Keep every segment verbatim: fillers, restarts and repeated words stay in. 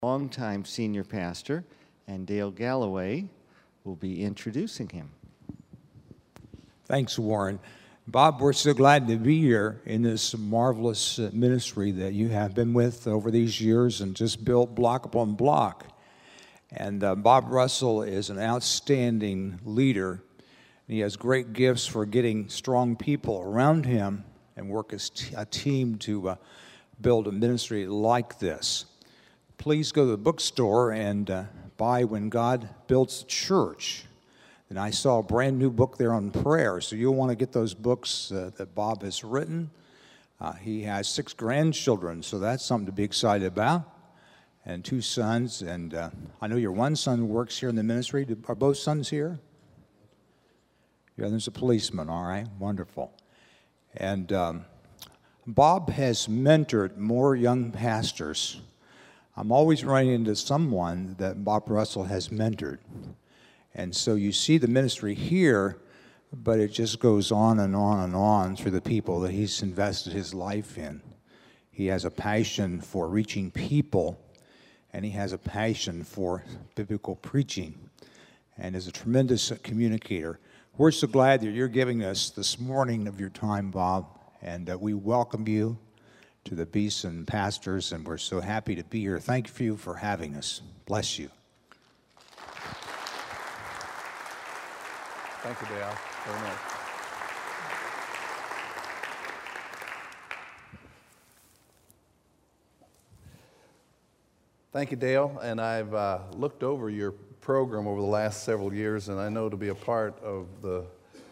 longtime senior pastor, and Dale Galloway will be introducing him. Thanks, Warren. Bob, we're so glad to be here in this marvelous uh, ministry that you have been with over these years and just built block upon block. And uh, Bob Russell is an outstanding leader. He has great gifts for getting strong people around him and work as t- a team to uh, build a ministry like this. Please go to the bookstore and uh, buy When God Builds the Church. And I saw a brand new book there on prayer, so you'll want to get those books uh, that Bob has written. Uh, he has six grandchildren, so that's something to be excited about, and two sons. And uh, I know your one son works here in the ministry. Are both sons here? Yeah, there's a policeman, all right, wonderful. And um, Bob has mentored more young pastors. I'm always running into someone that Bob Russell has mentored. And so you see the ministry here, but it just goes on and on and on through the people that he's invested his life in. He has a passion for reaching people, and he has a passion for biblical preaching, and is a tremendous communicator. We're so glad that you're giving us this morning of your time, Bob, and uh, we welcome you to the Beeson pastors, and we're so happy to be here. Thank you for having us. Bless you. Thank you, Dale, very much. Thank you, Dale, and I've uh, looked over your program over the last several years, and I know to be a part of the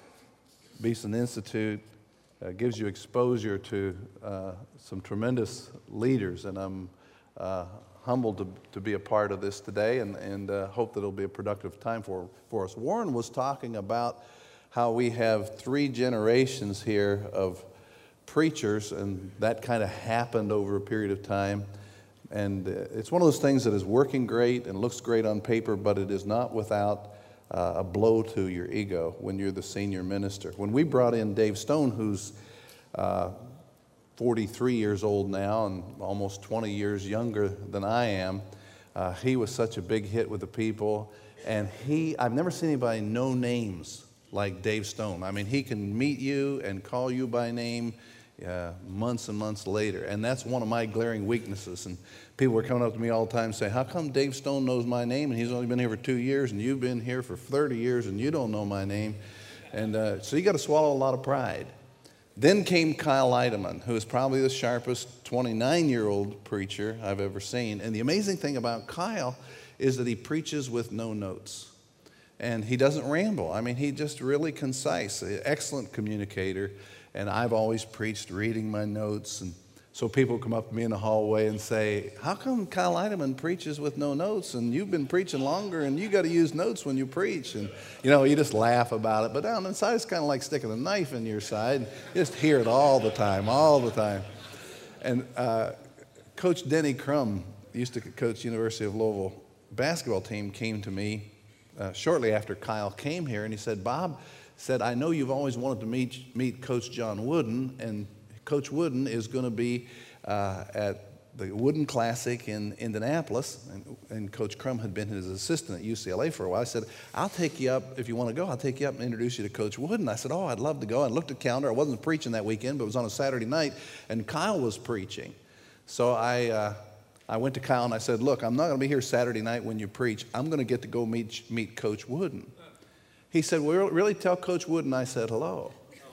Beeson Institute uh, gives you exposure to uh, some tremendous leaders, and I'm uh, humbled to, to be a part of this today, and, and uh, hope that it'll be a productive time for, for us. Warren was talking about how we have three generations here of preachers, and that kind of happened over a period of time. And uh, it's one of those things that is working great and looks great on paper, but it is not without uh, a blow to your ego when you're the senior minister. When we brought in Dave Stone, who's uh, forty-three years old now and almost twenty years younger than I am, uh, he was such a big hit with the people. And he, I've never seen anybody know names like Dave Stone. I mean, he can meet you and call you by name uh, months and months later. And that's one of my glaring weaknesses. And people were coming up to me all the time saying, how come Dave Stone knows my name and he's only been here for two years and you've been here for thirty years and you don't know my name? And uh, so you got to swallow a lot of pride. Then came Kyle Idleman, who is probably the sharpest twenty-nine-year-old preacher I've ever seen. And the amazing thing about Kyle is that he preaches with no notes. And he doesn't ramble. I mean, he's just really concise, an excellent communicator. And I've always preached reading my notes. And so people come up to me in the hallway and say, how come Kyle Idleman preaches with no notes? And you've been preaching longer, and you got to use notes when you preach. And, you know, you just laugh about it. But down inside, it's kind of like sticking a knife in your side. You just hear it all the time, all the time. And uh, Coach Denny Crum, used to coach University of Louisville basketball team, came to me uh, shortly after Kyle came here, and he said, Bob, said, I know you've always wanted to meet, meet Coach John Wooden, and Coach Wooden is going to be uh, at the Wooden Classic in Indianapolis, and, and Coach Crum had been his assistant at U C L A for a while. I said, I'll take you up, if you want to go, I'll take you up and introduce you to Coach Wooden. I said, oh, I'd love to go. I looked at the calendar. I wasn't preaching that weekend, but it was on a Saturday night, and Kyle was preaching. So I, uh, I went to Kyle and I said, look, I'm not going to be here Saturday night when you preach. I'm going to get to go meet, meet Coach Wooden. He said, well, really tell Coach Wooden I said hello.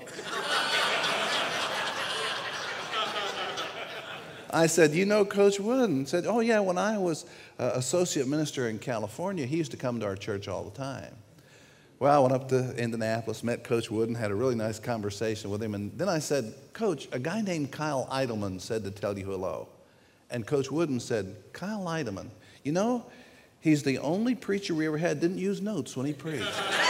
I said, you know Coach Wooden? He said, oh yeah, when I was uh, associate minister in California, he used to come to our church all the time. Well, I went up to Indianapolis, met Coach Wooden, had a really nice conversation with him, and then I said, Coach, a guy named Kyle Idleman said to tell you hello. And Coach Wooden said, Kyle Idleman, you know, he's the only preacher we ever had didn't use notes when he preached.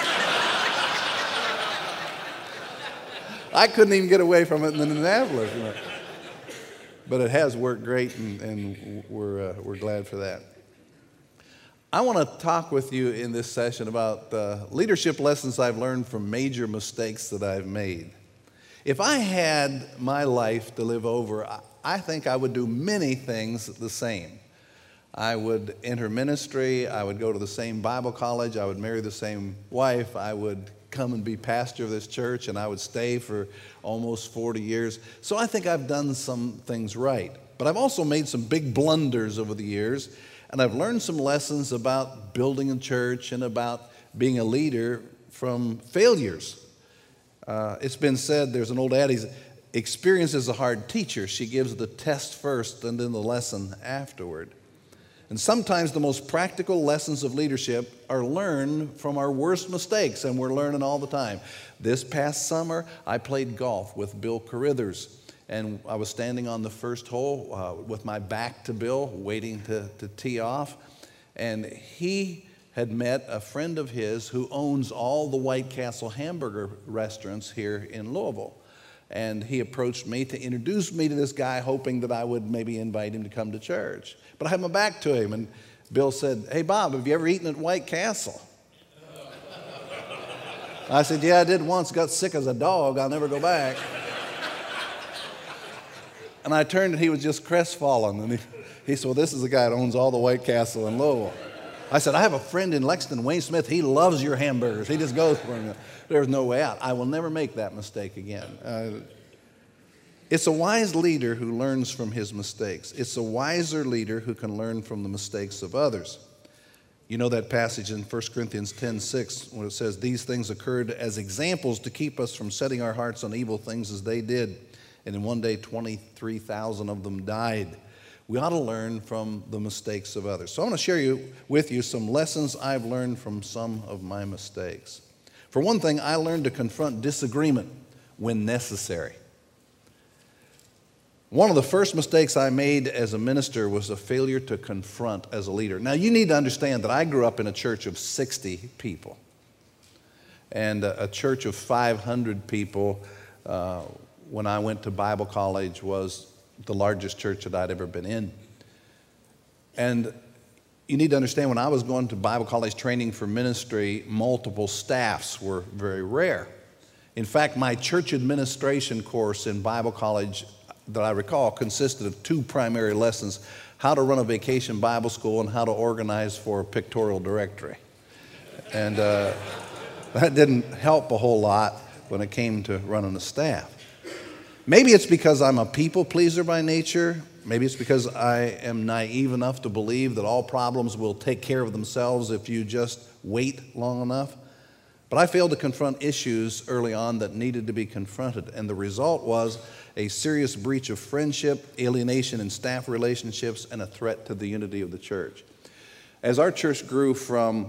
I couldn't even get away from it in Indianapolis. You know. But it has worked great, and, and we're, uh, we're glad for that. I want to talk with you in this session about uh, leadership lessons I've learned from major mistakes that I've made. If I had my life to live over, I think I would do many things the same. I would enter ministry. I would go to the same Bible college. I would marry the same wife. I would come and be pastor of this church, and I would stay for almost forty years. So I think I've done some things right. But I've also made some big blunders over the years, and I've learned some lessons about building a church and about being a leader from failures. Uh, it's been said, there's an old adage, experience is a hard teacher. She gives the test first and then the lesson afterward. And sometimes the most practical lessons of leadership are learned from our worst mistakes, and we're learning all the time. This past summer, I played golf with Bill Carithers, and I was standing on the first hole uh, with my back to Bill, waiting to, to tee off, and he had met a friend of his who owns all the White Castle hamburger restaurants here in Louisville. And he approached me to introduce me to this guy, hoping that I would maybe invite him to come to church. But I had my back to him, and Bill said, "Hey, Bob, have you ever eaten at White Castle?" I said, "Yeah, I did once, got sick as a dog. I'll never go back." And I turned, and he was just crestfallen. And he, he said, "Well, this is the guy that owns all the White Castle in Louisville." I said, "I have a friend in Lexington, Wayne Smith. He loves your hamburgers. He just goes for them." There's no way out. I will never make that mistake again. Uh, it's a wise leader who learns from his mistakes. It's a wiser leader who can learn from the mistakes of others. You know that passage in First Corinthians ten six where it says, "These things occurred as examples to keep us from setting our hearts on evil things as they did. And in one day, twenty-three thousand of them died." We ought to learn from the mistakes of others. So I want to share you, with you some lessons I've learned from some of my mistakes. For one thing, I learned to confront disagreement when necessary. One of the first mistakes I made as a minister was a failure to confront as a leader. Now, you need to understand that I grew up in a church of sixty people. And a, a church of five hundred people, uh, when I went to Bible college, was the largest church that I'd ever been in. And you need to understand, when I was going to Bible college training for ministry, multiple staffs were very rare. In fact, my church administration course in Bible college that I recall consisted of two primary lessons: how to run a vacation Bible school and how to organize for a pictorial directory. And uh, that didn't help a whole lot when it came to running a staff. Maybe it's because I'm a people pleaser by nature. Maybe it's because I am naive enough to believe that all problems will take care of themselves if you just wait long enough. But I failed to confront issues early on that needed to be confronted, and the result was a serious breach of friendship, alienation in staff relationships, and a threat to the unity of the church. As our church grew from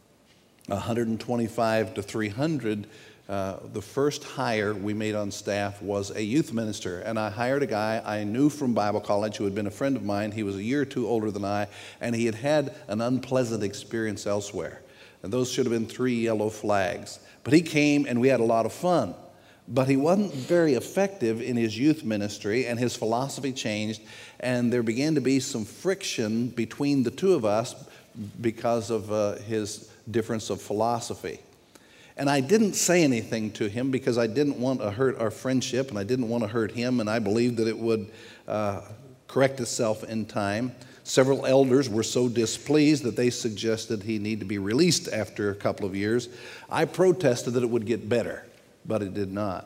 one hundred twenty-five to three hundred, Uh, the first hire we made on staff was a youth minister, and I hired a guy I knew from Bible college who had been a friend of mine. He was a year or two older than I, and he had had an unpleasant experience elsewhere. And those should have been three yellow flags. But he came, and we had a lot of fun. But he wasn't very effective in his youth ministry, and his philosophy changed, and there began to be some friction between the two of us because of uh, his difference of philosophy. And I didn't say anything to him because I didn't want to hurt our friendship, and I didn't want to hurt him, and I believed that it would uh, correct itself in time. Several elders were so displeased that they suggested he need to be released after a couple of years. I protested that it would get better, but it did not.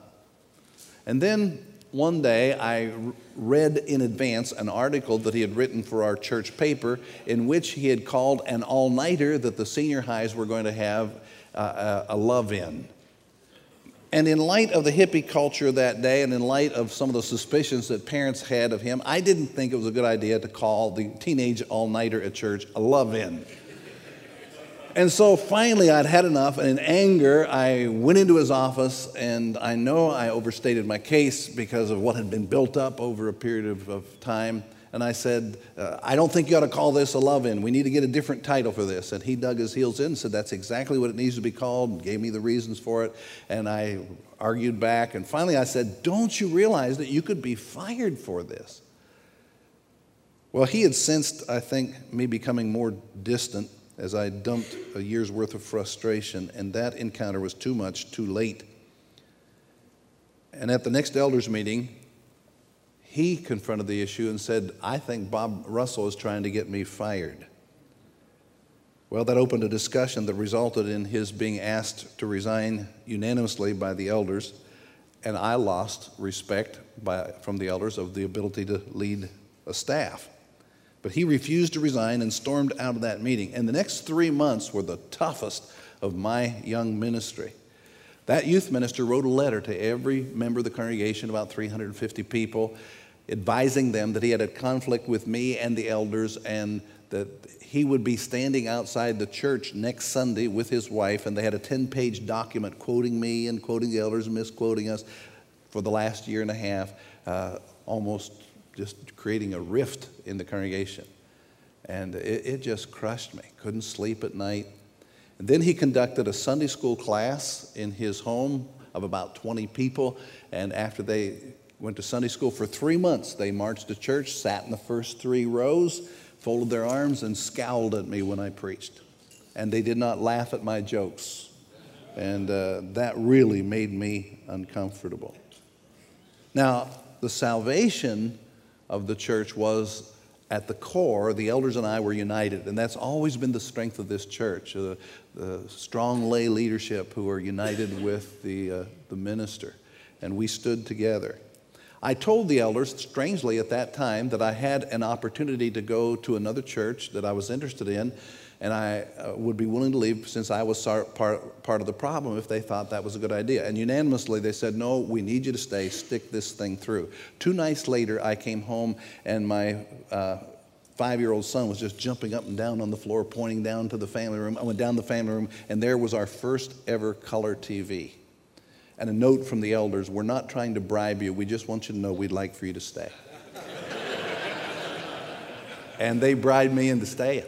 And then one day I read in advance an article that he had written for our church paper in which he had called an all-nighter that the senior highs were going to have Uh, a love-in. And in light of the hippie culture that day, and in light of some of the suspicions that parents had of him, I didn't think it was a good idea to call the teenage all-nighter at church a love-in. And so finally I'd had enough, and in anger I went into his office, and I know I overstated my case because of what had been built up over a period of, of time. And I said, uh, "I don't think you ought to call this a love-in. We need to get a different title for this." And he dug his heels in and said, "That's exactly what it needs to be called," and gave me the reasons for it. And I argued back. And finally I said, "Don't you realize that you could be fired for this?" Well, he had sensed, I think, me becoming more distant as I dumped a year's worth of frustration. And that encounter was too much, too late. And at the next elders meeting, he confronted the issue and said, I think Bob Russell is trying to get me fired. Well, that opened a discussion that resulted in his being asked to resign unanimously by the elders, and I lost respect by, from the elders of the ability to lead a staff. But he refused to resign and stormed out of that meeting. And the next three months were the toughest of my young ministry. That youth minister wrote a letter to every member of the congregation, about three hundred fifty people, advising them that he had a conflict with me and the elders, and that he would be standing outside the church next Sunday with his wife, and they had a ten-page document quoting me and quoting the elders and misquoting us for the last year and a half, uh, almost just creating a rift in the congregation. And it, it just crushed me. Couldn't sleep at night. And then he conducted a Sunday school class in his home of about twenty people, and after they went to Sunday school for three months, they marched to church, sat in the first three rows, folded their arms, and scowled at me when I preached. And they did not laugh at my jokes. And uh, that really made me uncomfortable. Now, the salvation of the church was at the core, the elders and I were united, and that's always been the strength of this church, uh, the strong lay leadership who are united with the, uh, the minister, and we stood together. I told the elders, strangely at that time, that I had an opportunity to go to another church that I was interested in, and I uh, would be willing to leave since I was part, part of the problem if they thought that was a good idea. And unanimously they said, no, we need you to stay, stick this thing through. Two nights later, I came home, and my uh, five-year-old son was just jumping up and down on the floor, pointing down to the family room. I went down the family room, and there was our first ever color T V. And a note from the elders, we're not trying to bribe you, we just want you to know we'd like for you to stay. And they bribed me into staying.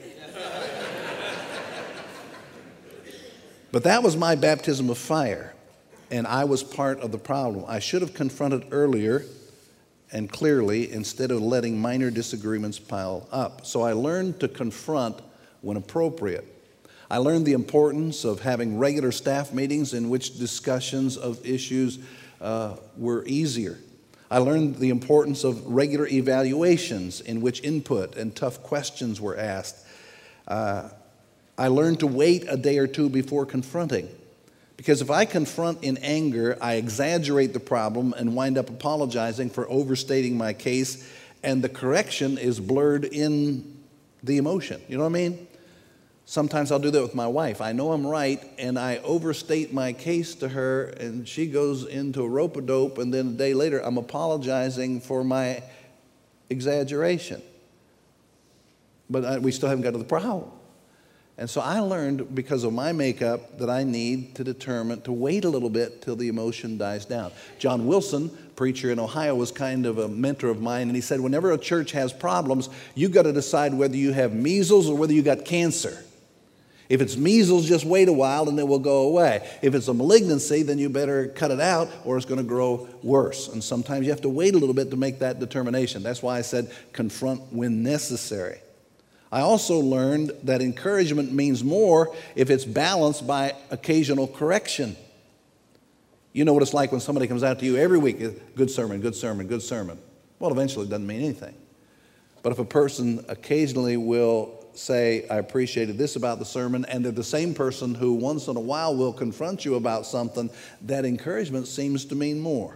But that was my baptism of fire, and I was part of the problem. I should have confronted earlier and clearly instead of letting minor disagreements pile up. So I learned to confront when appropriate. I learned the importance of having regular staff meetings in which discussions of issues uh, were easier. I learned the importance of regular evaluations in which input and tough questions were asked. Uh, I learned to wait a day or two before confronting. Because if I confront in anger, I exaggerate the problem and wind up apologizing for overstating my case, and the correction is blurred in the emotion. You know what I mean? Sometimes I'll do that with my wife. I know I'm right, and I overstate my case to her, and she goes into a rope-a-dope, and then a day later I'm apologizing for my exaggeration. But I, we still haven't got to the problem. And so I learned, because of my makeup, that I need to determine to wait a little bit till the emotion dies down. John Wilson, preacher in Ohio, was kind of a mentor of mine, and he said, whenever a church has problems, you've got to decide whether you have measles or whether you got cancer. If it's measles, just wait a while and it will go away. If it's a malignancy, then you better cut it out or it's going to grow worse. And sometimes you have to wait a little bit to make that determination. That's why I said confront when necessary. I also learned that encouragement means more if it's balanced by occasional correction. You know what it's like when somebody comes out to you every week, good sermon, good sermon, good sermon. Well, eventually it doesn't mean anything. But if a person occasionally will say, I appreciated this about the sermon, and they're the same person who once in a while will confront you about something, that encouragement seems to mean more.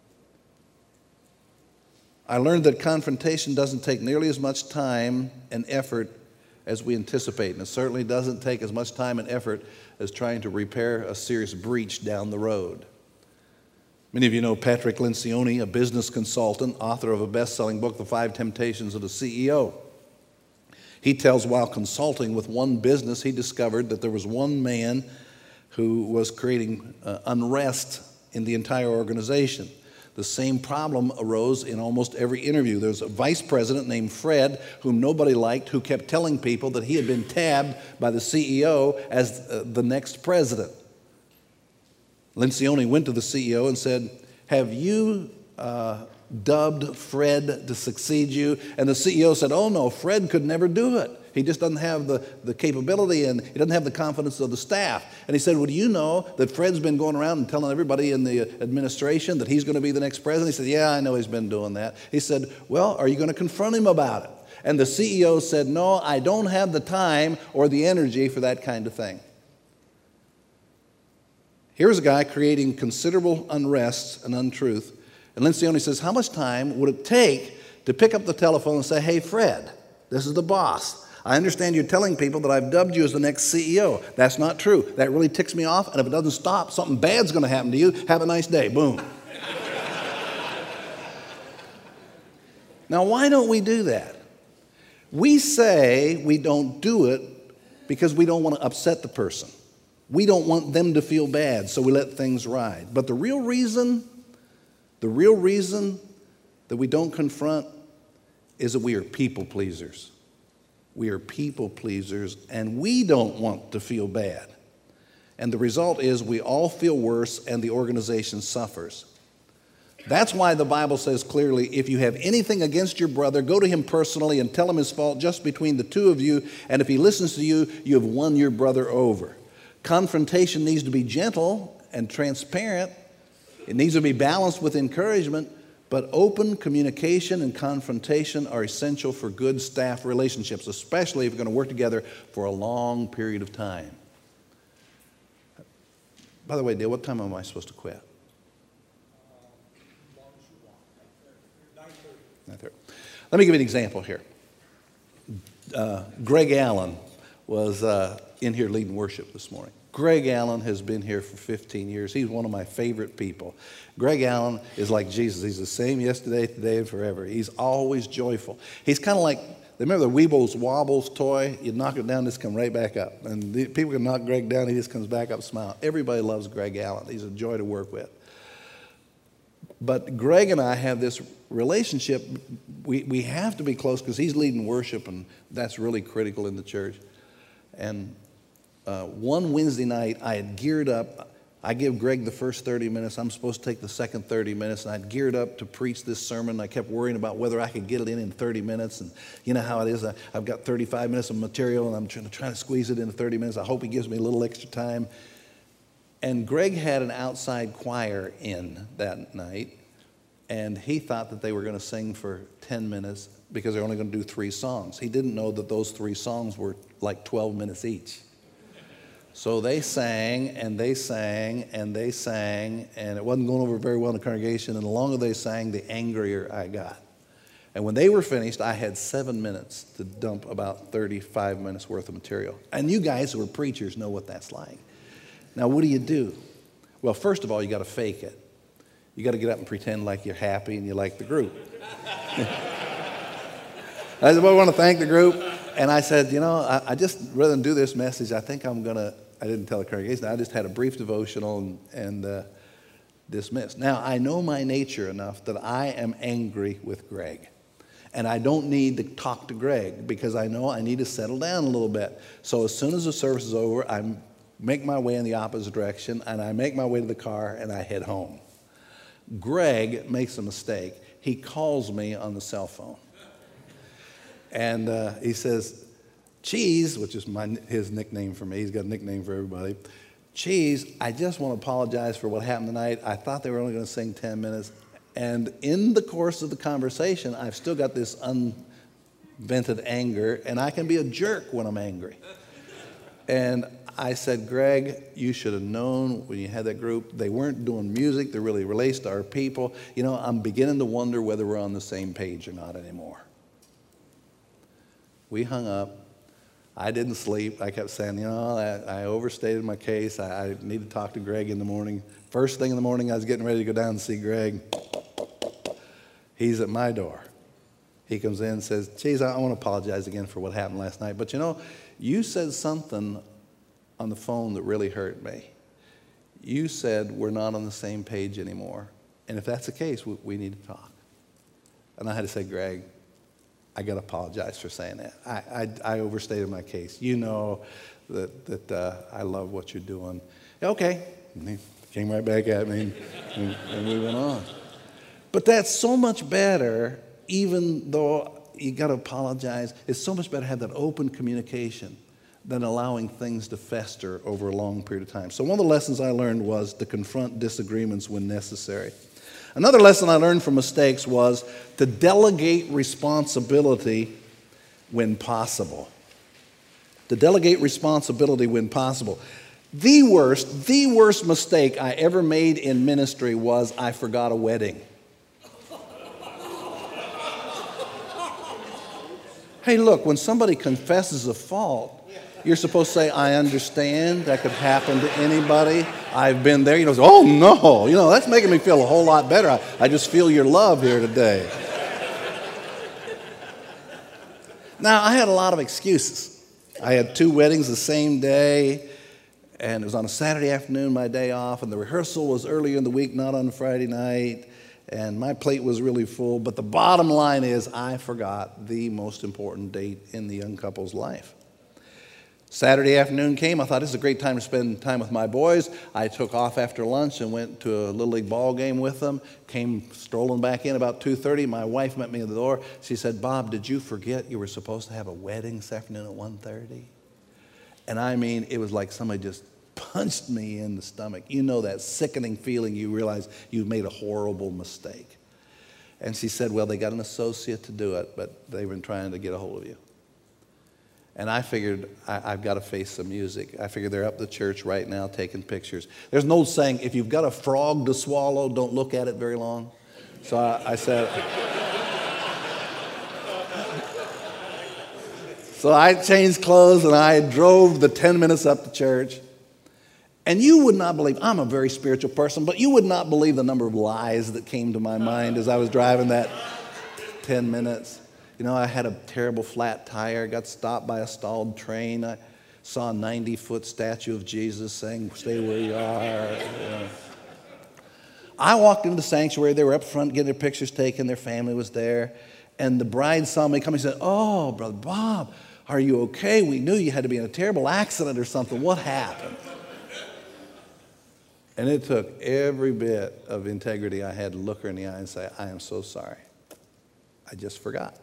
I learned that confrontation doesn't take nearly as much time and effort as we anticipate, and it certainly doesn't take as much time and effort as trying to repair a serious breach down the road. Many of you know Patrick Lencioni, a business consultant, author of a best-selling book, The Five Temptations of the C E O. He tells while consulting with one business, he discovered that there was one man who was creating uh, unrest in the entire organization. The same problem arose in almost every interview. There was a vice president named Fred, whom nobody liked, who kept telling people that he had been tabbed by the C E O as uh, the next president. Lencioni went to the C E O and said, have you uh, dubbed Fred to succeed you? And the C E O said, oh no, Fred could never do it. He just doesn't have the, the capability, and he doesn't have the confidence of the staff. And he said, well, do you know that Fred's been going around and telling everybody in the administration that he's going to be the next president? He said, yeah, I know he's been doing that. He said, well, are you going to confront him about it? And the C E O said, no, I don't have the time or the energy for that kind of thing. Here's a guy creating considerable unrest and untruth. And Lencioni says, how much time would it take to pick up the telephone and say, hey, Fred, this is the boss. I understand you're telling people that I've dubbed you as the next C E O. That's not true. That really ticks me off, and if it doesn't stop, something bad's going to happen to you. Have a nice day. Boom. Now, why don't we do that? We say we don't do it because we don't want to upset the person. We don't want them to feel bad, so we let things ride. But the real reason, the real reason that we don't confront is that we are people pleasers. We are people pleasers, and we don't want to feel bad. And the result is we all feel worse, and the organization suffers. That's why the Bible says clearly, if you have anything against your brother, go to him personally and tell him his fault just between the two of you, and if he listens to you, you have won your brother over. Confrontation needs to be gentle and transparent. It needs to be balanced with encouragement, but open communication and confrontation are essential for good staff relationships, especially if you're going to work together for a long period of time. By the way, Dale, what time am I supposed to quit? Let me give you an example here. Uh, Greg Allen was uh, in here leading worship this morning. Greg Allen has been here for fifteen years. He's one of my favorite people. Greg Allen is like Jesus. He's the same yesterday, today, and forever. He's always joyful. He's kind of like, remember the Weebles Wobbles toy? You knock it down, this come right back up. And the, people can knock Greg down, he just comes back up smiling. Everybody loves Greg Allen. He's a joy to work with. But Greg and I have this relationship. We, we have to be close because he's leading worship, and that's really critical in the church. And uh, one Wednesday night, I had geared up. I give Greg the first thirty minutes. I'm supposed to take the second thirty minutes, and I'd geared up to preach this sermon. I kept worrying about whether I could get it in in thirty minutes, and you know how it is. I, I've got thirty-five minutes of material, and I'm trying to, trying to squeeze it into thirty minutes. I hope he gives me a little extra time. And Greg had an outside choir in that night, and he thought that they were going to sing for ten minutes because they're only going to do three songs. He didn't know that those three songs were like twelve minutes each. So they sang, and they sang, and they sang, and it wasn't going over very well in the congregation, and the longer they sang, the angrier I got. And when they were finished, I had seven minutes to dump about thirty-five minutes worth of material. And you guys who are preachers know what that's like. Now, what do you do? Well, first of all, you got to fake it. You got to get up and pretend like you're happy and you like the group. I said, well, I want to thank the group. And I said, you know, I, I just, rather than do this message, I think I'm going to, I didn't tell the congregation, I just had a brief devotional and, and uh, dismissed. Now, I know my nature enough that I am angry with Greg. And I don't need to talk to Greg because I know I need to settle down a little bit. So as soon as the service is over, I make my way in the opposite direction, and I make my way to the car, and I head home. Greg makes a mistake. He calls me on the cell phone. And uh, he says, Cheese, which is my, his nickname for me. He's got a nickname for everybody. Cheese, I just want to apologize for what happened tonight. I thought they were only going to sing ten minutes. And in the course of the conversation, I've still got this unvented anger, and I can be a jerk when I'm angry. And I said, Greg, you should have known when you had that group. They weren't doing music. They really relates to our people. You know, I'm beginning to wonder whether we're on the same page or not anymore. We hung up. I didn't sleep. I kept saying, you know, I, I overstated my case. I, I need to talk to Greg in the morning. First thing in the morning, I was getting ready to go down and see Greg. He's at my door. He comes in and says, geez, I want to apologize again for what happened last night. But, you know, you said something on the phone that really hurt me. You said we're not on the same page anymore. And if that's the case, we, we need to talk. And I had to say, Greg, I got to apologize for saying that. I, I, I overstated my case. You know that, that uh, I love what you're doing. Okay. And he came right back at me, and, and we went on. But that's so much better, even though you got to apologize. It's so much better to have that open communication than allowing things to fester over a long period of time. So one of the lessons I learned was to confront disagreements when necessary. Another lesson I learned from mistakes was to delegate responsibility when possible. To delegate responsibility when possible. The worst, the worst mistake I ever made in ministry was I forgot a wedding. Hey, look, when somebody confesses a fault, you're supposed to say, I understand. That could happen to anybody. I've been there. You know, oh, no. You know, that's making me feel a whole lot better. I, I just feel your love here today. Now, I had a lot of excuses. I had two weddings the same day, and it was on a Saturday afternoon, my day off, and the rehearsal was earlier in the week, not on Friday night, and my plate was really full. But the bottom line is I forgot the most important date in the young couple's life. Saturday afternoon came. I thought this is a great time to spend time with my boys. I took off after lunch and went to a Little League ball game with them. Came strolling back in about two thirty. My wife met me at the door. She said, Bob, did you forget you were supposed to have a wedding this afternoon at one thirty? And I mean, it was like somebody just punched me in the stomach. You know that sickening feeling you realize you've made a horrible mistake. And she said, well, they got an associate to do it, but they've been trying to get a hold of you. And I figured I, I've got to face some music. I figured they're up at the church right now taking pictures. There's an old saying, if you've got a frog to swallow, don't look at it very long. So I, I said, so I changed clothes and I drove the ten minutes up to church. And you would not believe, I'm a very spiritual person, but you would not believe the number of lies that came to my mind as I was driving that ten minutes. You know, I had a terrible flat tire, got stopped by a stalled train. I saw a ninety-foot statue of Jesus saying, stay where you are. You know. I walked into the sanctuary. They were up front getting their pictures taken. Their family was there. And the bride saw me come and said, oh, Brother Bob, are you okay? We knew you had to be in a terrible accident or something. What happened? And it took every bit of integrity I had to look her in the eye and say, I am so sorry. I just forgot.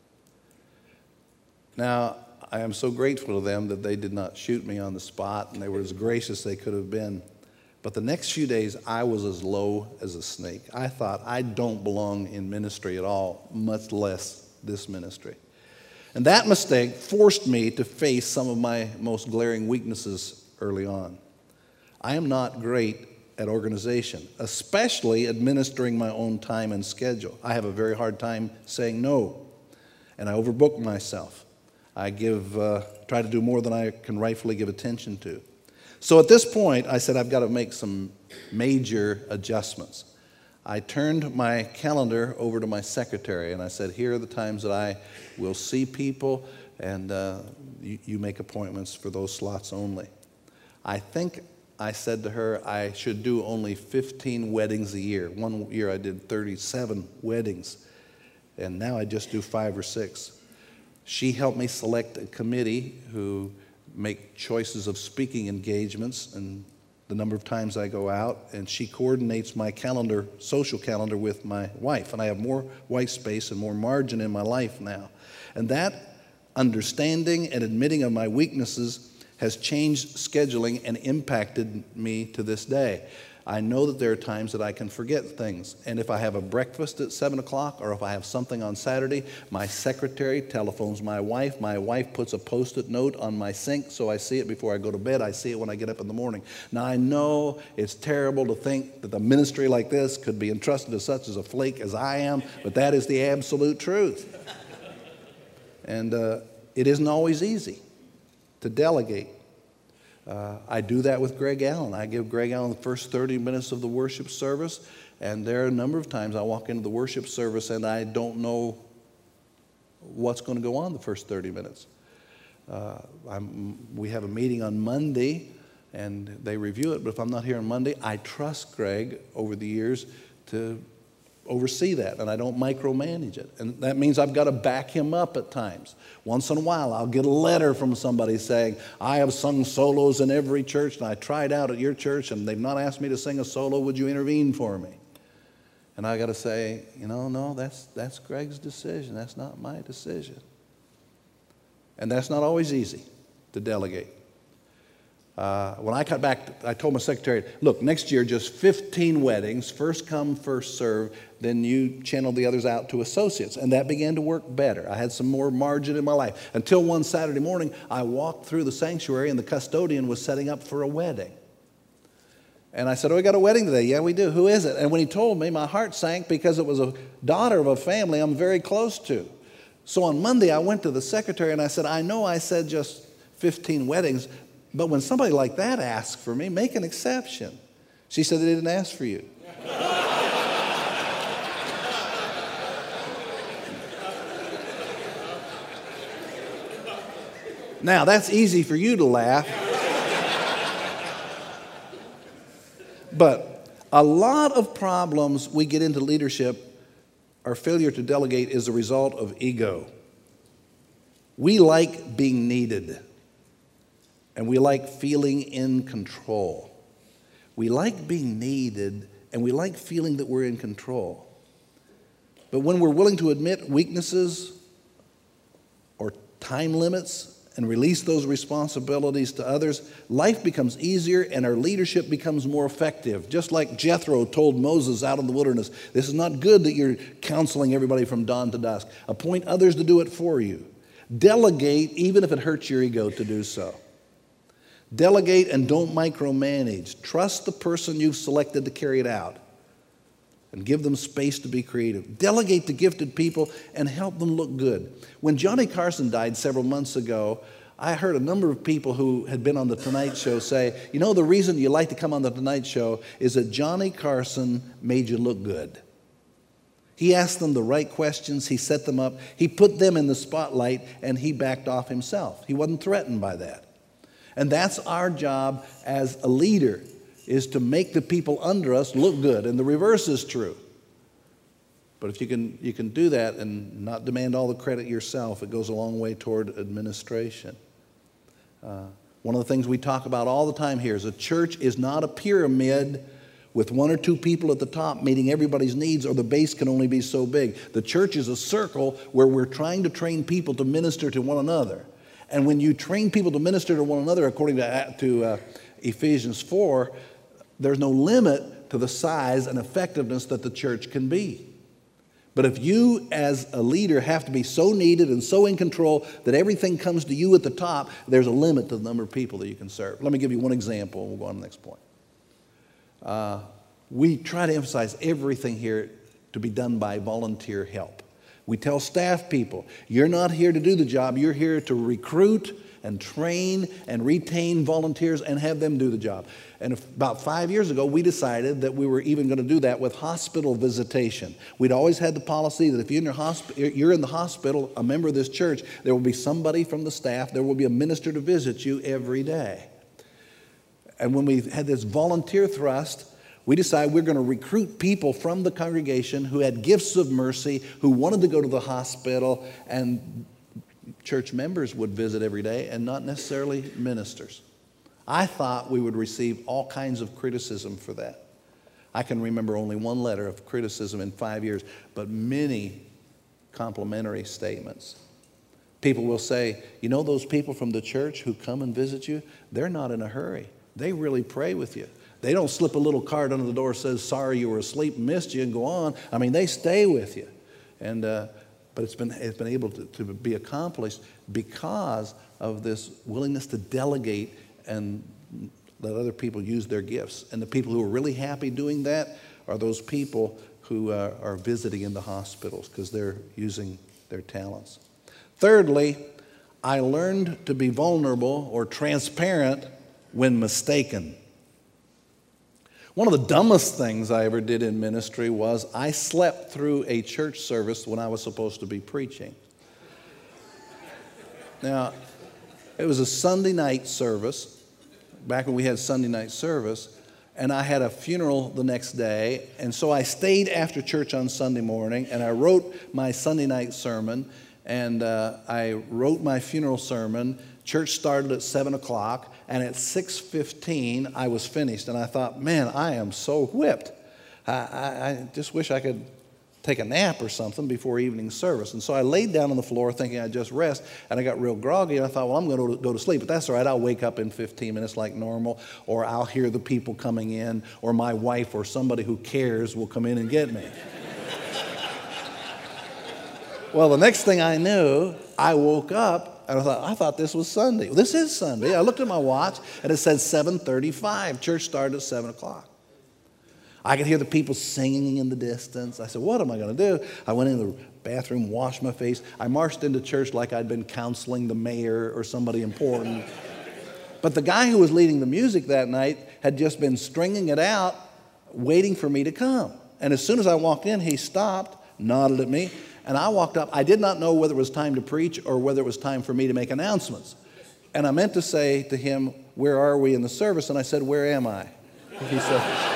Now, I am so grateful to them that they did not shoot me on the spot, and they were as gracious as they could have been. But the next few days, I was as low as a snake. I thought, I don't belong in ministry at all, much less this ministry. And that mistake forced me to face some of my most glaring weaknesses early on. I am not great at organization, especially administering my own time and schedule. I have a very hard time saying no, and I overbook myself. I give, uh, try to do more than I can rightfully give attention to. So at this point, I said, I've got to make some major adjustments. I turned my calendar over to my secretary, and I said, here are the times that I will see people, and uh, you, you make appointments for those slots only. I think I said to her I should do only fifteen weddings a year. One year I did thirty-seven weddings, and now I just do five or six. She helped me select a committee who make choices of speaking engagements and the number of times I go out, and she coordinates my calendar, social calendar, with my wife, and I have more white space and more margin in my life now. And that understanding and admitting of my weaknesses has changed scheduling and impacted me to this day. I know that there are times that I can forget things. And if I have a breakfast at seven o'clock or if I have something on Saturday, my secretary telephones my wife. My wife puts a Post-it note on my sink so I see it before I go to bed. I see it when I get up in the morning. Now, I know it's terrible to think that the ministry like this could be entrusted to such as a flake as I am, but that is the absolute truth. And uh, it isn't always easy to delegate. Uh, I do that with Greg Allen. I give Greg Allen the first thirty minutes of the worship service, and there are a number of times I walk into the worship service and I don't know what's going to go on the first thirty minutes. Uh, I'm, we have a meeting on Monday, and they review it, but if I'm not here on Monday, I trust Greg over the years to oversee that, and I don't micromanage it. And that means I've got to back him up at times. Once in a while, I'll get a letter from somebody saying, I have sung solos in every church, and I tried out at your church, and they've not asked me to sing a solo. Would you intervene for me? And I got to say, you know, no, that's, that's Greg's decision. That's not my decision. And that's not always easy to delegate. Uh, when I got back, I told my secretary, look, next year just fifteen weddings, first come, first serve, then you channel the others out to associates. And that began to work better. I had some more margin in my life. Until one Saturday morning, I walked through the sanctuary and the custodian was setting up for a wedding. And I said, oh, we got a wedding today. Yeah, we do. Who is it? And when he told me, my heart sank because it was a daughter of a family I'm very close to. So on Monday, I went to the secretary and I said, I know I said just fifteen weddings, but when somebody like that asks for me, make an exception. She said, they didn't ask for you. Now, that's easy for you to laugh. But a lot of problems we get into leadership, our failure to delegate is a result of ego. We like being needed, and we like feeling in control. We like being needed, and we like feeling that we're in control. But when we're willing to admit weaknesses or time limits and release those responsibilities to others, life becomes easier and our leadership becomes more effective. Just like Jethro told Moses out in the wilderness, this is not good that you're counseling everybody from dawn to dusk. Appoint others to do it for you. Delegate even if it hurts your ego to do so. Delegate and don't micromanage. Trust the person you've selected to carry it out and give them space to be creative. Delegate to gifted people and help them look good. When Johnny Carson died several months ago, I heard a number of people who had been on The Tonight Show say, you know, the reason you like to come on The Tonight Show is that Johnny Carson made you look good. He asked them the right questions, he set them up, he put them in the spotlight, and he backed off himself. He wasn't threatened by that. And that's our job as a leader, is to make the people under us look good. And the reverse is true. But if you can, you can do that and not demand all the credit yourself, it goes a long way toward administration. Uh, one of the things we talk about all the time here is a church is not a pyramid with one or two people at the top meeting everybody's needs, or the base can only be so big. The church is a circle where we're trying to train people to minister to one another. And when you train people to minister to one another, according to, to uh, Ephesians four, there's no limit to the size and effectiveness that the church can be. But if you as a leader have to be so needed and so in control that everything comes to you at the top, there's a limit to the number of people that you can serve. Let me give you one example and we'll go on to the next point. Uh, we try to emphasize everything here to be done by volunteer help. We tell staff people, you're not here to do the job, you're here to recruit and train and retain volunteers and have them do the job. And if, about five years ago, we decided that we were even going to do that with hospital visitation. We'd always had the policy that if you're in, your hosp- you're in the hospital, a member of this church, there will be somebody from the staff, there will be a minister to visit you every day. And when we had this volunteer thrust, we decided we're going to recruit people from the congregation who had gifts of mercy, who wanted to go to the hospital, and church members would visit every day and not necessarily ministers. I thought we would receive all kinds of criticism for that. I can remember only one letter of criticism in five years, but many complimentary statements. People will say, you know those people from the church who come and visit you? They're not in a hurry. They really pray with you. They don't slip a little card under the door that says, sorry you were asleep and missed you, and go on. I mean, they stay with you. And uh, but it's been, it's been able to, to be accomplished because of this willingness to delegate and let other people use their gifts. And the people who are really happy doing that are those people who uh, are visiting in the hospitals because they're using their talents. Thirdly, I learned to be vulnerable or transparent when mistaken. One of the dumbest things I ever did in ministry was I slept through a church service when I was supposed to be preaching. Now, it was a Sunday night service, back when we had Sunday night service, and I had a funeral the next day, and so I stayed after church on Sunday morning, and I wrote my Sunday night sermon, and uh, I wrote my funeral sermon. Church started at seven o'clock, and at six fifteen, I was finished. And I thought, man, I am so whipped. I, I, I just wish I could take a nap or something before evening service. And so I laid down on the floor thinking I'd just rest, and I got real groggy, and I thought, well, I'm going to go to sleep, but that's all right. I'll wake up in fifteen minutes like normal, or I'll hear the people coming in, or my wife or somebody who cares will come in and get me. Well, the next thing I knew, I woke up, and I thought, I thought this was Sunday. Well, this is Sunday. I looked at my watch, and it said seven thirty-five. Church started at seven o'clock. I could hear the people singing in the distance. I said, what am I going to do? I went into the bathroom, washed my face. I marched into church like I'd been counseling the mayor or somebody important. But the guy who was leading the music that night had just been stringing it out, waiting for me to come. And as soon as I walked in, he stopped, nodded at me, and I walked up. I did not know whether it was time to preach or whether it was time for me to make announcements. And I meant to say to him, where are we in the service? And I said, where am I? He said...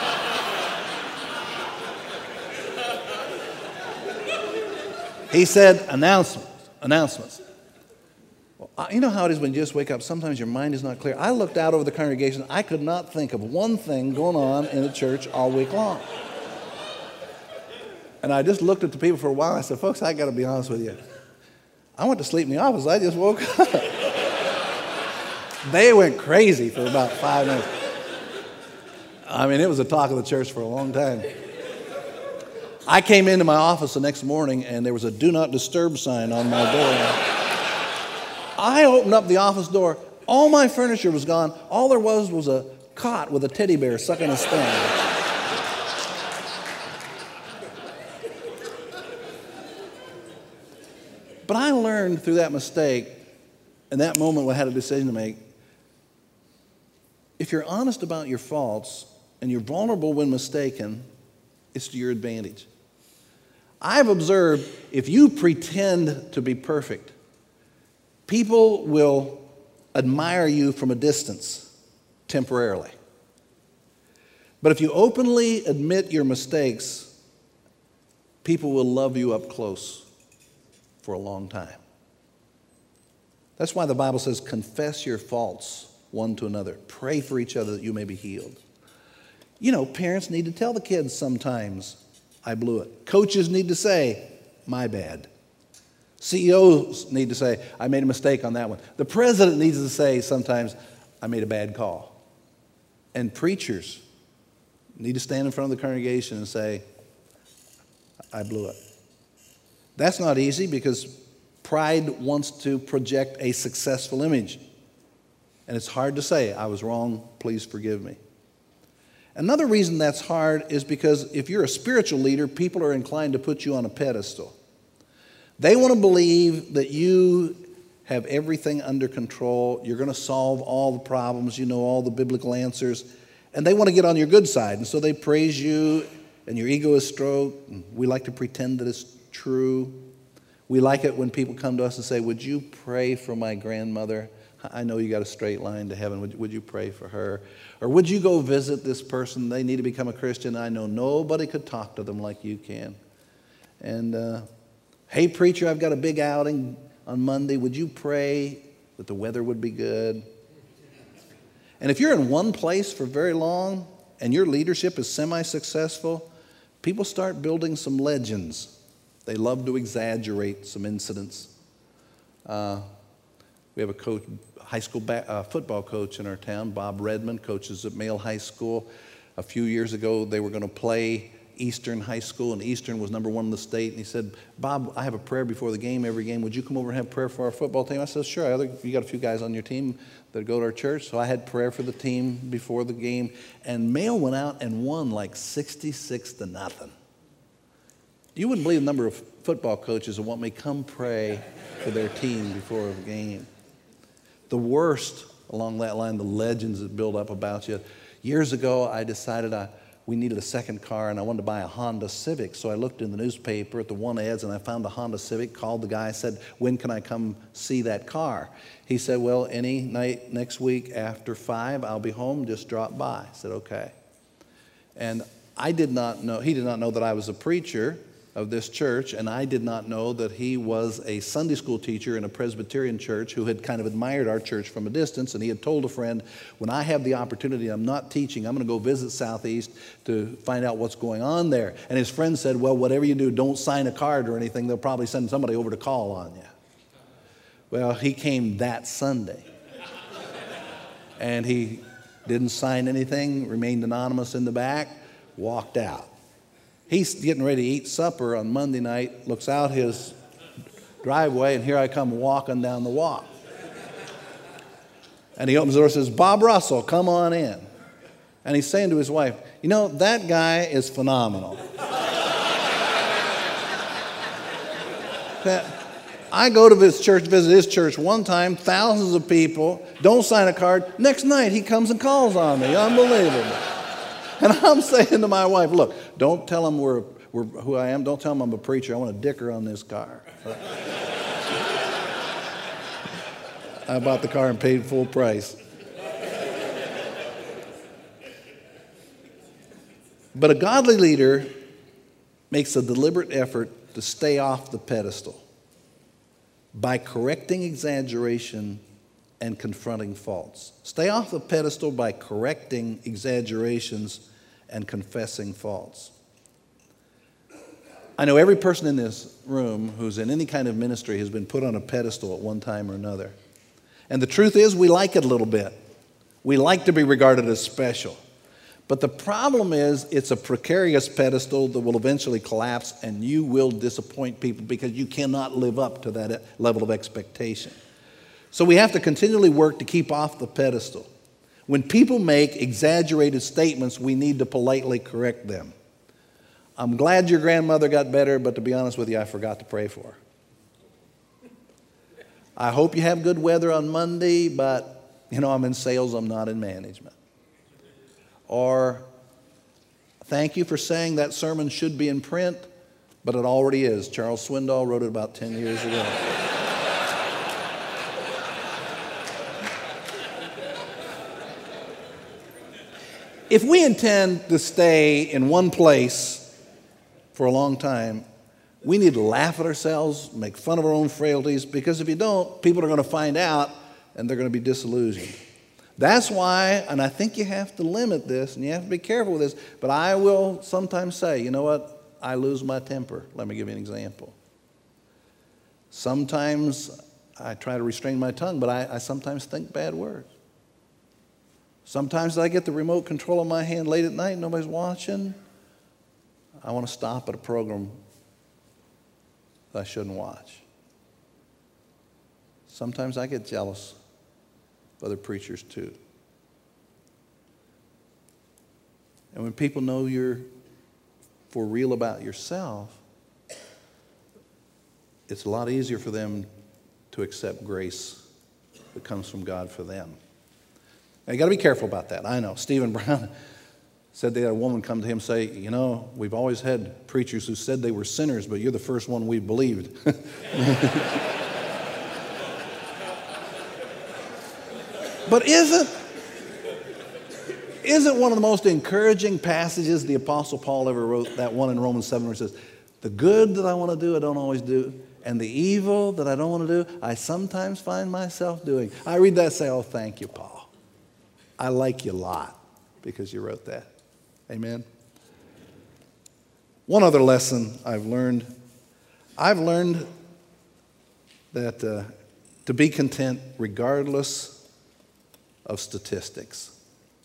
He said, announcements, announcements. Well, I, you know how it is when you just wake up, sometimes your mind is not clear. I looked out over the congregation. I could not think of one thing going on in the church all week long. And I just looked at the people for a while. I said, folks, I got to be honest with you. I went to sleep in the office. I just woke up. They went crazy for about five minutes. I mean, it was the talk of the church for a long time. I came into my office the next morning, and there was a do not disturb sign on my door. I opened up the office door. All my furniture was gone. All there was was a cot with a teddy bear sucking his thumb. But I learned through that mistake, and that moment when I had a decision to make, if you're honest about your faults and you're vulnerable when mistaken, it's to your advantage. I've observed if you pretend to be perfect, people will admire you from a distance temporarily. But if you openly admit your mistakes, people will love you up close for a long time. That's why the Bible says, confess your faults one to another. Pray for each other that you may be healed. You know, parents need to tell the kids sometimes, I blew it. Coaches need to say, my bad. C E Os need to say, I made a mistake on that one. The president needs to say sometimes, I made a bad call. And preachers need to stand in front of the congregation and say, I blew it. That's not easy because pride wants to project a successful image. And it's hard to say, I was wrong, please forgive me. Another reason that's hard is because if you're a spiritual leader, people are inclined to put you on a pedestal. They want to believe that you have everything under control, you're going to solve all the problems, you know all the biblical answers, and they want to get on your good side. And so they praise you, and your ego is stroked. And we like to pretend that it's true. We like it when people come to us and say, would you pray for my grandmother? I know you got a straight line to heaven. Would, would you pray for her? Or would you go visit this person? They need to become a Christian. I know nobody could talk to them like you can. And, uh, hey, preacher, I've got a big outing on Monday. Would you pray that the weather would be good? And if you're in one place for very long and your leadership is semi-successful, people start building some legends. They love to exaggerate some incidents. Uh, we have a coach, high school ba- uh, football coach in our town, Bob Redmond, coaches at Male High School. A few years ago, they were going to play Eastern High School, and Eastern was number one in the state. And he said, Bob, I have a prayer before the game, every game. Would you come over and have prayer for our football team? I said, sure. You got a few guys on your team that go to our church. So I had prayer for the team before the game. And Male went out and won like sixty-six to nothing. You wouldn't believe the number of football coaches that want me to come pray for their team before a game. The worst along that line, the legends that build up about you. Years ago, I decided I, we needed a second car, and I wanted to buy a Honda Civic. So I looked in the newspaper at the one ads, and I found a Honda Civic, called the guy, said, when can I come see that car? He said, well, any night next week after five, I'll be home, just drop by. I said, okay. And I did not know, he did not know that I was a preacher, of this church, and I did not know that he was a Sunday school teacher in a Presbyterian church who had kind of admired our church from a distance, and he had told a friend, when I have the opportunity, I'm not teaching, I'm going to go visit Southeast to find out what's going on there. And his friend said, well, whatever you do, don't sign a card or anything. They'll probably send somebody over to call on you. Well, he came that Sunday, and he didn't sign anything, remained anonymous in the back, walked out. He's getting ready to eat supper on Monday night, looks out his driveway, and here I come walking down the walk. And he opens the door and says, Bob Russell, come on in. And he's saying to his wife, you know, that guy is phenomenal. I go to this church, visit his church one time, thousands of people, don't sign a card. Next night, he comes and calls on me. Unbelievable. And I'm saying to my wife, look, don't tell him we're, we're, who I am. Don't tell him I'm a preacher. I want a dicker on this car. I bought the car and paid full price. But a godly leader makes a deliberate effort to stay off the pedestal by correcting exaggeration and confronting faults. Stay off the pedestal by correcting exaggerations and confessing faults. I know every person in this room who's in any kind of ministry has been put on a pedestal at one time or another. And the truth is, we like it a little bit. We like to be regarded as special. But the problem is, it's a precarious pedestal that will eventually collapse, and you will disappoint people because you cannot live up to that level of expectation. So we have to continually work to keep off the pedestal. When people make exaggerated statements, we need to politely correct them. I'm glad your grandmother got better, but to be honest with you, I forgot to pray for her. I hope you have good weather on Monday, but, you know, I'm in sales, I'm not in management. Or, thank you for saying that sermon should be in print, but it already is. Charles Swindoll wrote it about ten years ago. If we intend to stay in one place for a long time, we need to laugh at ourselves, make fun of our own frailties, because if you don't, people are going to find out and they're going to be disillusioned. That's why, and I think you have to limit this and you have to be careful with this, but I will sometimes say, you know what, I lose my temper. Let me give you an example. Sometimes I try to restrain my tongue, but I, I sometimes think bad words. Sometimes I get the remote control in my hand late at night, nobody's watching. I want to stop at a program that I shouldn't watch. Sometimes I get jealous of other preachers too. And when people know you're for real about yourself, it's a lot easier for them to accept grace that comes from God for them. Now, you got to be careful about that. I know. Stephen Brown said they had a woman come to him and say, you know, we've always had preachers who said they were sinners, but you're the first one we believed. But isn't, isn't one of the most encouraging passages the Apostle Paul ever wrote, that one in Romans seven where it says, the good that I want to do, I don't always do, and the evil that I don't want to do, I sometimes find myself doing. I read that and say, oh, thank you, Paul. I like you a lot because you wrote that. Amen? One other lesson I've learned, I've learned that uh, to be content regardless of statistics.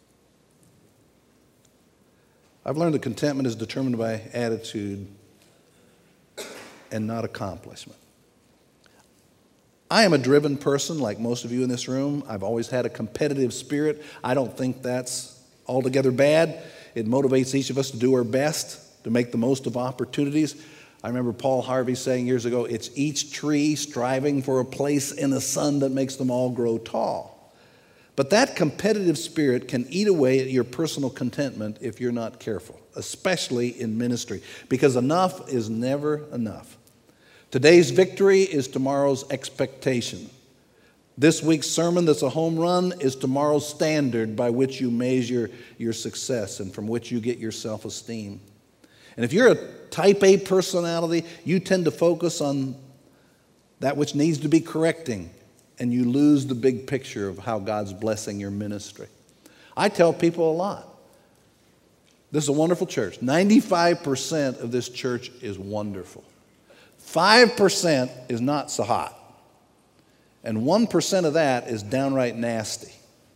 I've learned that contentment is determined by attitude and not accomplishment. I am a driven person like most of you in this room. I've always had a competitive spirit. I don't think that's altogether bad. It motivates each of us to do our best, to make the most of opportunities. I remember Paul Harvey saying years ago, it's each tree striving for a place in the sun that makes them all grow tall. But that competitive spirit can eat away at your personal contentment if you're not careful, especially in ministry, because enough is never enough. Today's victory is tomorrow's expectation. This week's sermon that's a home run is tomorrow's standard by which you measure your success and from which you get your self-esteem. And if you're a type A personality, you tend to focus on that which needs to be correcting, and you lose the big picture of how God's blessing your ministry. I tell people a lot. This is a wonderful church. ninety-five percent of this church is wonderful. five percent is not so hot. And one percent of that is downright nasty.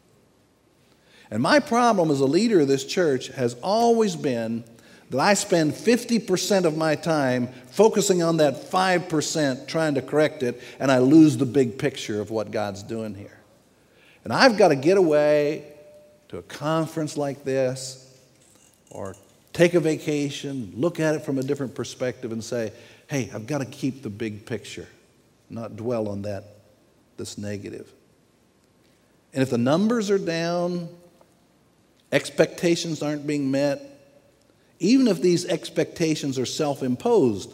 And my problem as a leader of this church has always been that I spend fifty percent of my time focusing on that five percent trying to correct it, and I lose the big picture of what God's doing here. And I've got to get away to a conference like this, or take a vacation, look at it from a different perspective and say, hey, I've got to keep the big picture, not dwell on that that's negative. And if the numbers are down, expectations aren't being met, even if these expectations are self-imposed,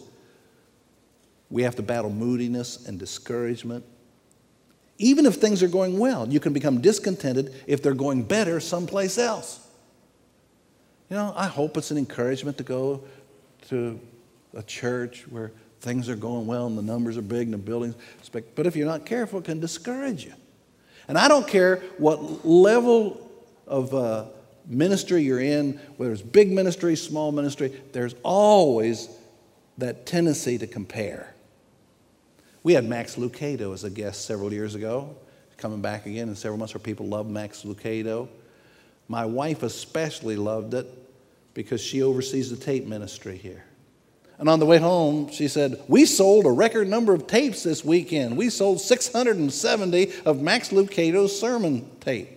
we have to battle moodiness and discouragement. Even if things are going well, you can become discontented if they're going better someplace else. You know, I hope it's an encouragement to go to a church where things are going well and the numbers are big and the buildings, but if you're not careful, it can discourage you. And I don't care what level of uh, ministry you're in, whether it's big ministry, small ministry, there's always that tendency to compare. We had Max Lucado as a guest several years ago, coming back again in several months where people love Max Lucado. My wife especially loved it because she oversees the tape ministry here. And on the way home, she said, we sold a record number of tapes this weekend. We sold six hundred seventy of Max Lucado's sermon tape.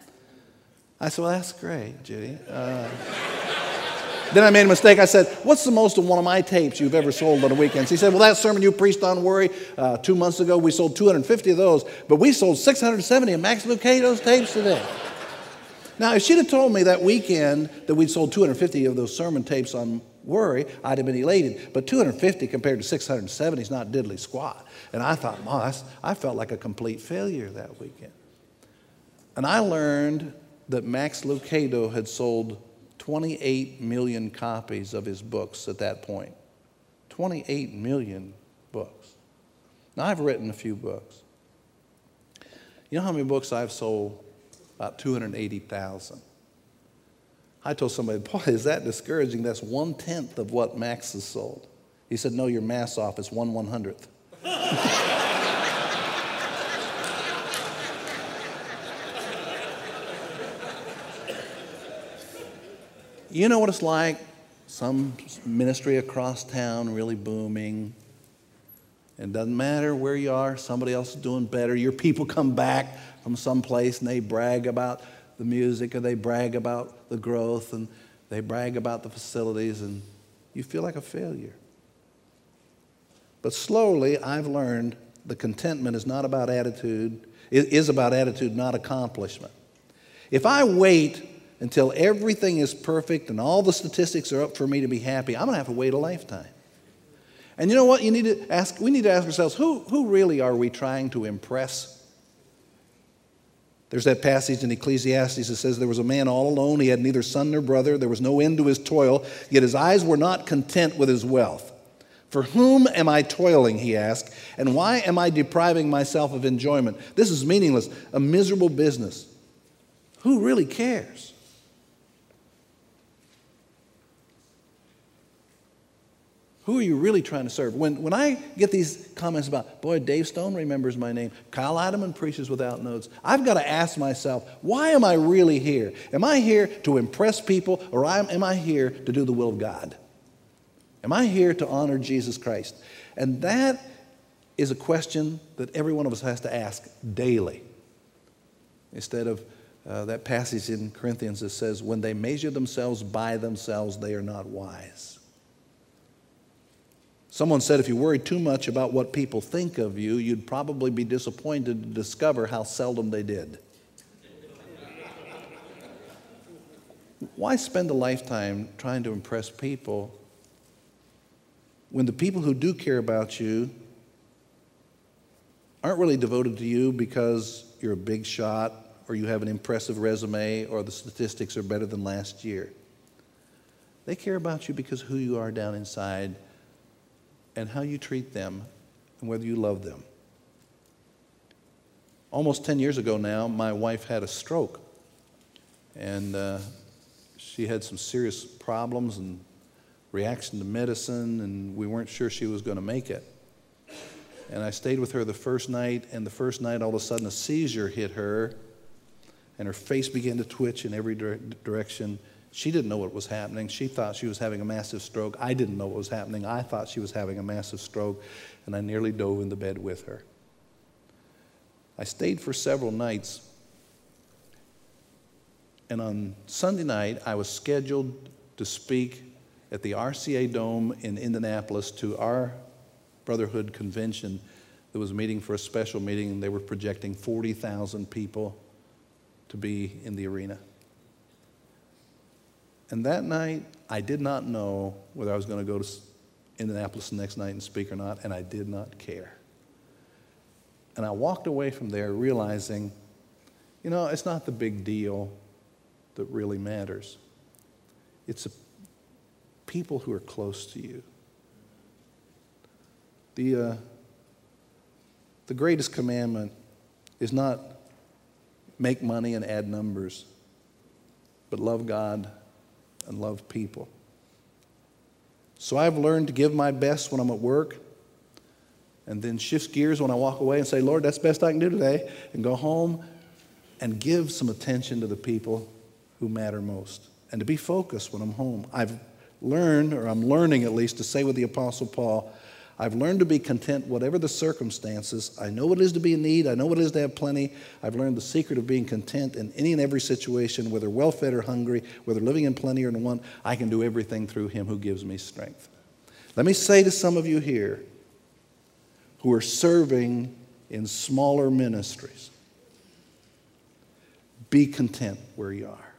I said, well, that's great, Judy. Uh, then I made a mistake. I said, what's the most of one of my tapes you've ever sold on a weekend? She said, well, that sermon you preached on worry, uh, two months ago, we sold two hundred fifty of those, but we sold six hundred seventy of Max Lucado's tapes today. Now, if she'd have told me that weekend that we'd sold two hundred fifty of those sermon tapes on worry, I'd have been elated. But two hundred fifty compared to six hundred seventy is not diddly squat. And I thought, wow, that's, I felt like a complete failure that weekend. And I learned that Max Lucado had sold twenty-eight million copies of his books at that point. twenty-eight million books. Now, I've written a few books. You know how many books I've sold? About two hundred eighty thousand. I told somebody, boy, is that discouraging? That's one-tenth of what Max has sold. He said, no, your math's off. It's one one-hundredth. You know what it's like? Some ministry across town really booming. And it doesn't matter where you are, somebody else is doing better. Your people come back from someplace and they brag about the music, or they brag about the growth, and they brag about the facilities, and you feel like a failure. But slowly, I've learned the contentment is not about attitude. It is about attitude, not accomplishment. If I wait until everything is perfect and all the statistics are up for me to be happy, I'm going to have to wait a lifetime. And you know what? You need to ask. We need to ask ourselves, who, who really are we trying to impress? There's that passage in Ecclesiastes that says there was a man all alone. He had neither son nor brother. There was no end to his toil, yet his eyes were not content with his wealth. For whom am I toiling, he asked, and why am I depriving myself of enjoyment? This is meaningless, a miserable business. Who really cares? Who are you really trying to serve? When, when I get these comments about, boy, Dave Stone remembers my name, Kyle Idleman preaches without notes, I've got to ask myself, why am I really here? Am I here to impress people, or am I here to do the will of God? Am I here to honor Jesus Christ? And that is a question that every one of us has to ask daily. Instead of uh, that passage in Corinthians that says, when they measure themselves by themselves, they are not wise. Someone said if you worried too much about what people think of you, you'd probably be disappointed to discover how seldom they did. Why spend a lifetime trying to impress people when the people who do care about you aren't really devoted to you because you're a big shot, or you have an impressive resume, or the statistics are better than last year? They care about you because of who you are down inside and how you treat them and whether you love them. Almost ten years ago now, my wife had a stroke. And uh, she had some serious problems and reaction to medicine, and we weren't sure she was going to make it. And I stayed with her the first night, and the first night all of a sudden a seizure hit her, and her face began to twitch in every dire- direction. She didn't know what was happening. She thought she was having a massive stroke. I didn't know what was happening. I thought she was having a massive stroke, and I nearly dove into bed with her. I stayed for several nights, and on Sunday night I was scheduled to speak at the R C A Dome in Indianapolis to our Brotherhood convention that was meeting for a special meeting, and they were projecting forty thousand people to be in the arena. And that night, I did not know whether I was going to go to Indianapolis the next night and speak or not, and I did not care. And I walked away from there realizing, you know, it's not the big deal that really matters. It's the people who are close to you. The, uh, the greatest commandment is not make money and add numbers, but love God and love people. So I've learned to give my best when I'm at work, and then shift gears when I walk away and say, Lord, that's the best I can do today, and go home and give some attention to the people who matter most, and to be focused when I'm home. I've learned, or I'm learning at least, to say with the Apostle Paul, I've learned to be content whatever the circumstances. I know what it is to be in need. I know what it is to have plenty. I've learned the secret of being content in any and every situation, whether well-fed or hungry, whether living in plenty or in want. I can do everything through him who gives me strength. Let me say to some of you here who are serving in smaller ministries, be content where you are.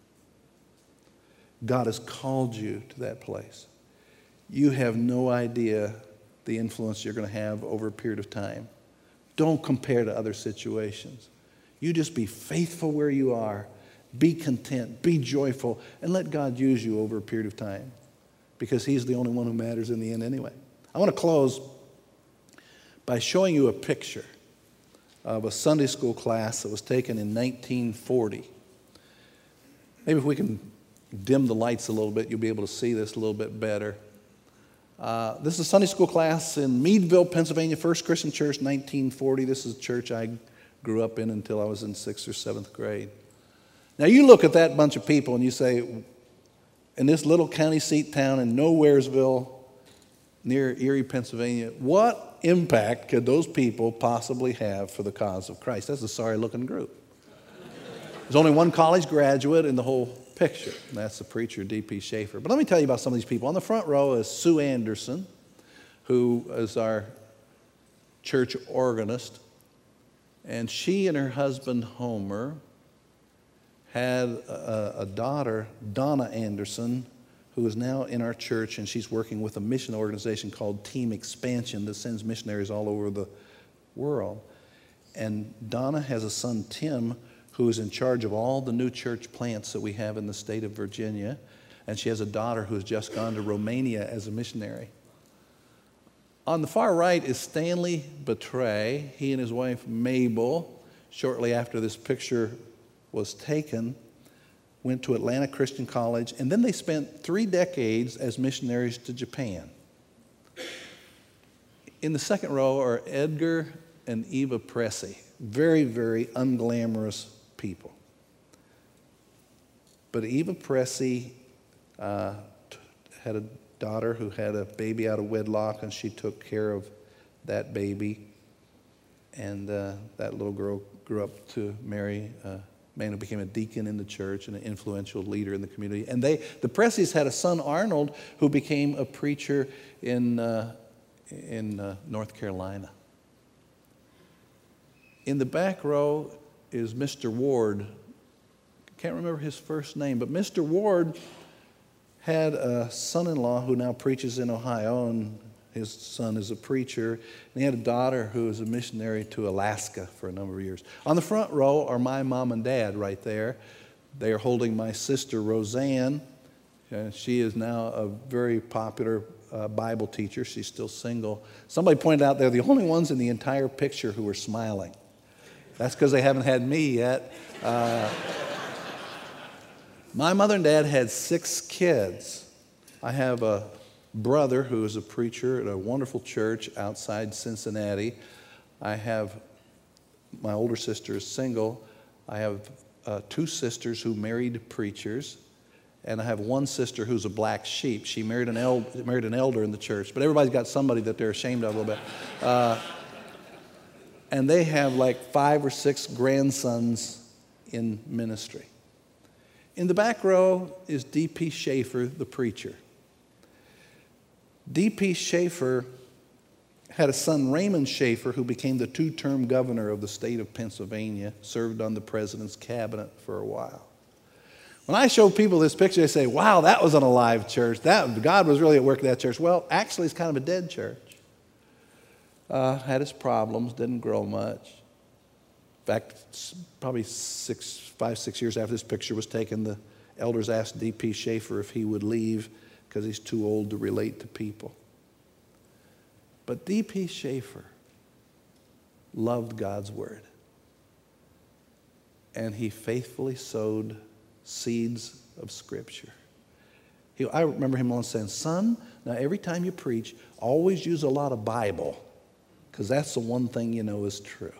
God has called you to that place. You have no idea the influence you're going to have over a period of time. Don't compare to other situations. You just be faithful where you are. Be content. Be joyful. And let God use you over a period of time, because he's the only one who matters in the end anyway. I want to close by showing you a picture of a Sunday school class that was taken in nineteen forty. Maybe if we can dim the lights a little bit, you'll be able to see this a little bit better. Uh, this is a Sunday school class in Meadville, Pennsylvania, First Christian Church, nineteen forty. This is a church I grew up in until I was in sixth or seventh grade. Now you look at that bunch of people and you say, in this little county seat town in Nowheresville, near Erie, Pennsylvania, what impact could those people possibly have for the cause of Christ? That's a sorry-looking group. There's only one college graduate in the whole picture, and that's the preacher, D P Schaefer. But let me tell you about some of these people. On the front row is Sue Anderson, who is our church organist, and she and her husband, Homer, had a, a daughter, Donna Anderson, who is now in our church, and she's working with a mission organization called Team Expansion that sends missionaries all over the world. And Donna has a son, Tim, who is in charge of all the new church plants that we have in the state of Virginia. And she has a daughter who has just gone to Romania as a missionary. On the far right is Stanley Betray. He and his wife, Mabel, shortly after this picture was taken, went to Atlanta Christian College, and then they spent three decades as missionaries to Japan. In the second row are Edgar and Eva Pressey. Very, very unglamorous people. But Eva Pressey uh, t- had a daughter who had a baby out of wedlock, and she took care of that baby. And uh, that little girl grew up to marry a man who became a deacon in the church and an influential leader in the community. And they, the Presseys had a son, Arnold, who became a preacher in, uh, in uh, North Carolina. In the back row is Mister Ward. Can't remember his first name, but Mister Ward had a son-in-law who now preaches in Ohio, and his son is a preacher. And he had a daughter who is a missionary to Alaska for a number of years. On the front row are my mom and dad right there. They are holding my sister, Roseanne. And she is now a very popular uh, Bible teacher. She's still single. Somebody pointed out they're the only ones in the entire picture who are smiling. That's because they haven't had me yet. Uh, my mother and dad had six kids. I have a brother who is a preacher at a wonderful church outside Cincinnati. I have, my older sister is single. I have uh, two sisters who married preachers. And I have one sister who's a black sheep. She married an, el- married an elder in the church. But everybody's got somebody that they're ashamed of a little bit. Uh, and they have like five or six grandsons in ministry. In the back row is D P Schaefer, the preacher. D P Schaefer had a son, Raymond Schaefer, who became the two-term governor of the state of Pennsylvania, served on the president's cabinet for a while. When I show people this picture, they say, wow, that was an alive church. That, God was really at work at that church. Well, actually, it's kind of a dead church. Uh, had its problems, didn't grow much. In fact, probably six, five, six years after this picture was taken, the elders asked D P Schaefer if he would leave because he's too old to relate to people. But D P Schaefer loved God's word. And he faithfully sowed seeds of Scripture. He, I remember him once saying, son, now every time you preach, always use a lot of Bible, because that's the one thing you know is true.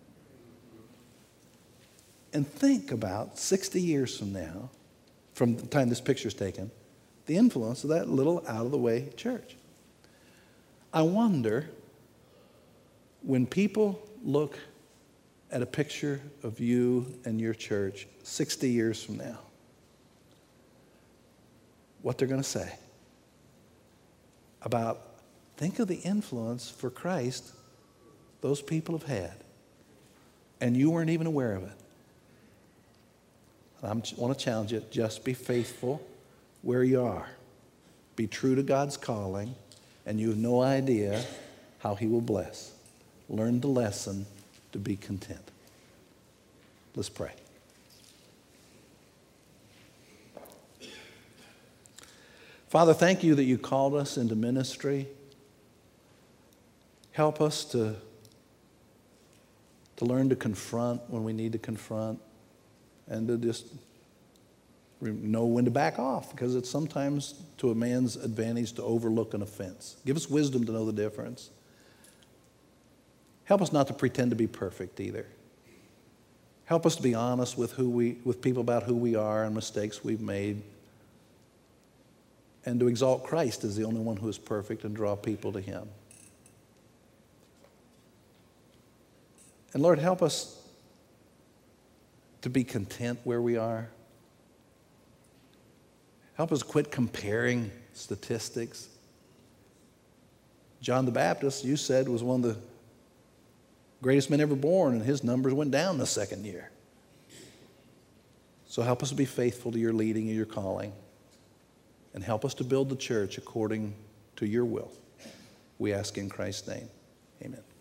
And think about sixty years from now, from the time this picture's taken, the influence of that little out-of-the-way church. I wonder, when people look at a picture of you and your church sixty years from now, what they're going to say about, think of the influence for Christ those people have had, and you weren't even aware of it. I want to challenge you, just be faithful where you are. Be true to God's calling, and you have no idea how he will bless. Learn the lesson to be content. Let's pray. Father, thank you that you called us into ministry. Help us to, to learn to confront when we need to confront, and to just know when to back off, because it's sometimes to a man's advantage to overlook an offense. Give us wisdom to know the difference. Help us not to pretend to be perfect either. Help us to be honest with who we, with people about who we are and mistakes we've made, and to exalt Christ as the only one who is perfect and draw people to him. And Lord, help us to be content where we are. Help us quit comparing statistics. John the Baptist, you said, was one of the greatest men ever born, and his numbers went down the second year. So help us to be faithful to your leading and your calling, and help us to build the church according to your will. We ask in Christ's name. Amen.